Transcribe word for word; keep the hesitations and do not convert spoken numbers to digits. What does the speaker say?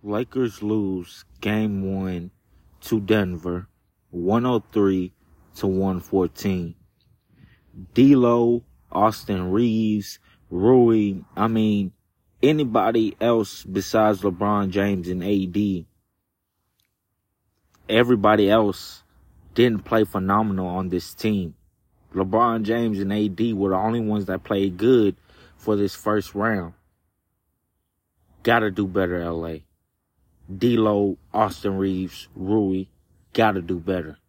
Lakers lose game one to Denver, one oh three to one fourteen. D'Lo, Austin Reeves, Rui, I mean, anybody else besides LeBron James and A D, everybody else didn't play phenomenal on this team. LeBron James and A D were the only ones that played good for this first round. Gotta do better, L A. D'Lo, Austin Reeves, Rui, gotta do better.